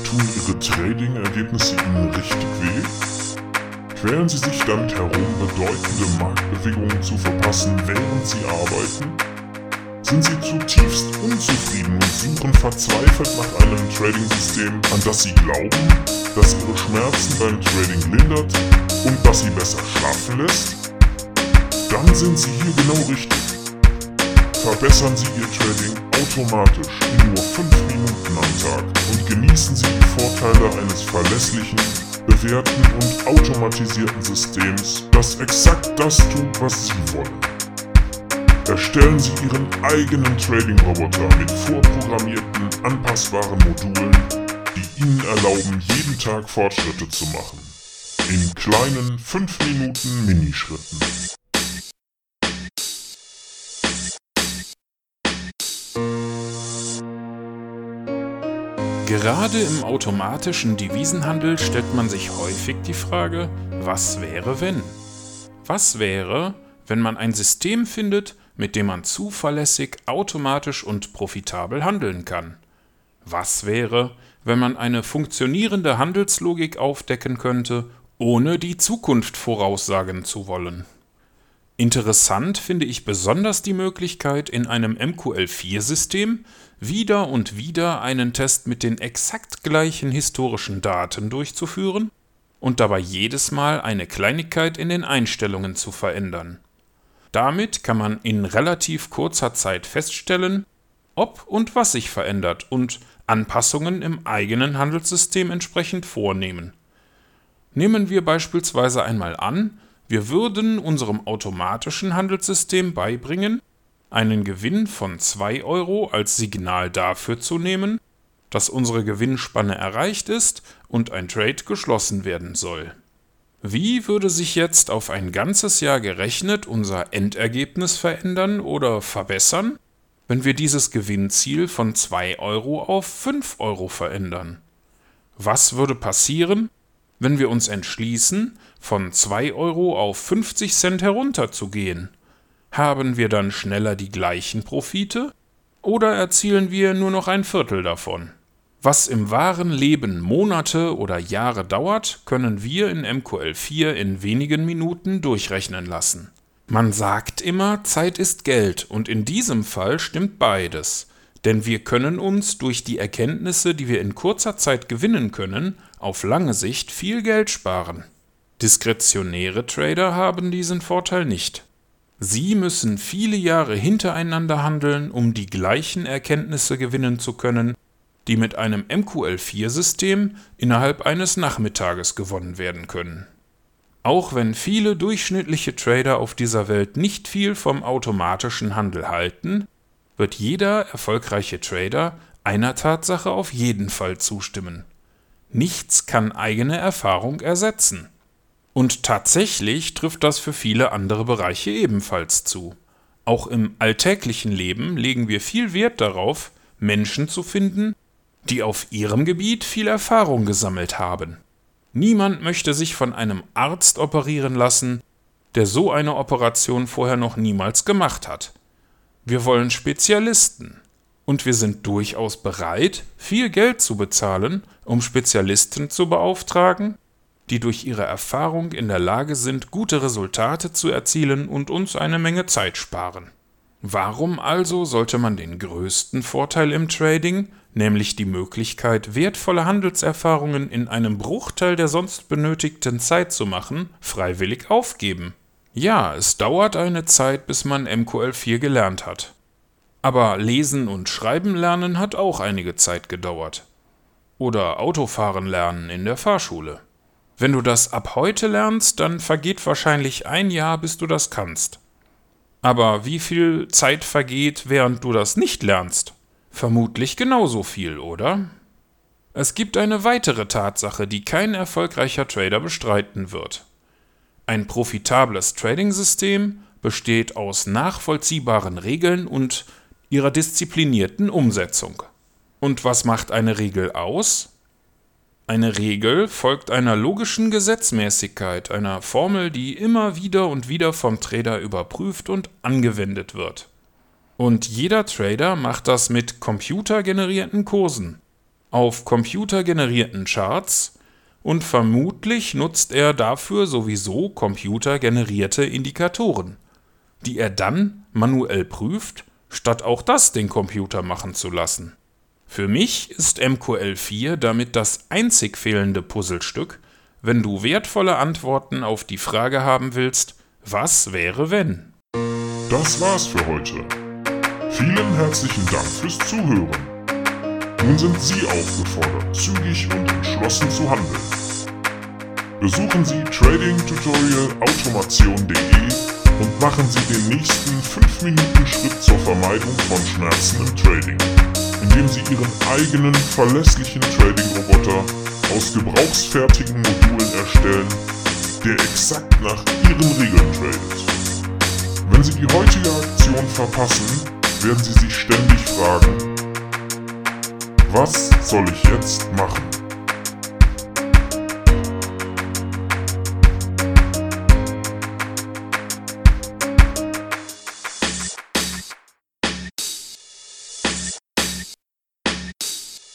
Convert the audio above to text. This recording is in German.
Tun Ihre Trading-Ergebnisse Ihnen richtig weh? Quälen Sie sich damit herum, bedeutende Marktbewegungen zu verpassen, während Sie arbeiten? Sind Sie zutiefst unzufrieden und suchen verzweifelt nach einem Trading-System, an das Sie glauben, das Ihre Schmerzen beim Trading lindert und das Sie besser schlafen lässt? Dann sind Sie hier genau richtig. Verbessern Sie Ihr Trading automatisch in nur 5 Minuten am Tag und genießen Sie die Vorteile eines verlässlichen, bewährten und automatisierten Systems, das exakt das tut, was Sie wollen. Erstellen Sie Ihren eigenen Trading-Roboter mit vorprogrammierten, anpassbaren Modulen, die Ihnen erlauben, jeden Tag Fortschritte zu machen. In kleinen 5 Minuten Minischritten. Gerade im automatischen Devisenhandel stellt man sich häufig die Frage, was wäre wenn? Was wäre, wenn man ein System findet, mit dem man zuverlässig, automatisch und profitabel handeln kann? Was wäre, wenn man eine funktionierende Handelslogik aufdecken könnte, ohne die Zukunft voraussagen zu wollen? Interessant finde ich besonders die Möglichkeit, in einem MQL4-System wieder und wieder einen Test mit den exakt gleichen historischen Daten durchzuführen und dabei jedes Mal eine Kleinigkeit in den Einstellungen zu verändern. Damit kann man in relativ kurzer Zeit feststellen, ob und was sich verändert und Anpassungen im eigenen Handelssystem entsprechend vornehmen. Nehmen wir beispielsweise einmal an, wir würden unserem automatischen Handelssystem beibringen, einen Gewinn von 2 € als Signal dafür zu nehmen, dass unsere Gewinnspanne erreicht ist und ein Trade geschlossen werden soll. Wie würde sich jetzt auf ein ganzes Jahr gerechnet unser Endergebnis verändern oder verbessern, wenn wir dieses Gewinnziel von 2 € auf 5 € verändern? Was würde passieren, wenn wir uns entschließen, von 2 € auf 50 Cent herunterzugehen? Haben wir dann schneller die gleichen Profite oder erzielen wir nur noch ein Viertel davon? Was im wahren Leben Monate oder Jahre dauert, können wir in MQL4 in wenigen Minuten durchrechnen lassen. Man sagt immer, Zeit ist Geld, und in diesem Fall stimmt beides. Denn wir können uns durch die Erkenntnisse, die wir in kurzer Zeit gewinnen können, auf lange Sicht viel Geld sparen. Diskretionäre Trader haben diesen Vorteil nicht. Sie müssen viele Jahre hintereinander handeln, um die gleichen Erkenntnisse gewinnen zu können, die mit einem MQL4-System innerhalb eines Nachmittages gewonnen werden können. Auch wenn viele durchschnittliche Trader auf dieser Welt nicht viel vom automatischen Handel halten, wird jeder erfolgreiche Trader einer Tatsache auf jeden Fall zustimmen: Nichts kann eigene Erfahrung ersetzen. Und tatsächlich trifft das für viele andere Bereiche ebenfalls zu. Auch im alltäglichen Leben legen wir viel Wert darauf, Menschen zu finden, die auf ihrem Gebiet viel Erfahrung gesammelt haben. Niemand möchte sich von einem Arzt operieren lassen, der so eine Operation vorher noch niemals gemacht hat. Wir wollen Spezialisten. Und wir sind durchaus bereit, viel Geld zu bezahlen, um Spezialisten zu beauftragen, die durch ihre Erfahrung in der Lage sind, gute Resultate zu erzielen und uns eine Menge Zeit sparen. Warum also sollte man den größten Vorteil im Trading, nämlich die Möglichkeit, wertvolle Handelserfahrungen in einem Bruchteil der sonst benötigten Zeit zu machen, freiwillig aufgeben? Ja, es dauert eine Zeit, bis man MQL4 gelernt hat. Aber Lesen und Schreiben lernen hat auch einige Zeit gedauert. Oder Autofahren lernen in der Fahrschule. Wenn du das ab heute lernst, dann vergeht wahrscheinlich ein Jahr, bis du das kannst. Aber wie viel Zeit vergeht, während du das nicht lernst? Vermutlich genauso viel, oder? Es gibt eine weitere Tatsache, die kein erfolgreicher Trader bestreiten wird. Ein profitables Trading-System besteht aus nachvollziehbaren Regeln und ihrer disziplinierten Umsetzung. Und was macht eine Regel aus? Eine Regel folgt einer logischen Gesetzmäßigkeit, einer Formel, die immer wieder und wieder vom Trader überprüft und angewendet wird. Und jeder Trader macht das mit computergenerierten Kursen. auf computergenerierten Charts und vermutlich nutzt er dafür sowieso computergenerierte Indikatoren, die er dann manuell prüft, statt auch das den Computer machen zu lassen. Für mich ist MQL4 damit das einzig fehlende Puzzlestück, wenn du wertvolle Antworten auf die Frage haben willst, was wäre wenn? Das war's für heute. Vielen herzlichen Dank fürs Zuhören. Nun sind Sie aufgefordert, zügig und entschlossen zu handeln. Besuchen Sie tradingtutorialautomation.de und machen Sie den nächsten 5-Minuten-Schritt zur Vermeidung von Schmerzen im Trading, indem Sie Ihren eigenen verlässlichen Trading-Roboter aus gebrauchsfertigen Modulen erstellen, der exakt nach Ihren Regeln tradet. Wenn Sie die heutige Aktion verpassen, werden Sie sich ständig fragen, was soll ich jetzt machen?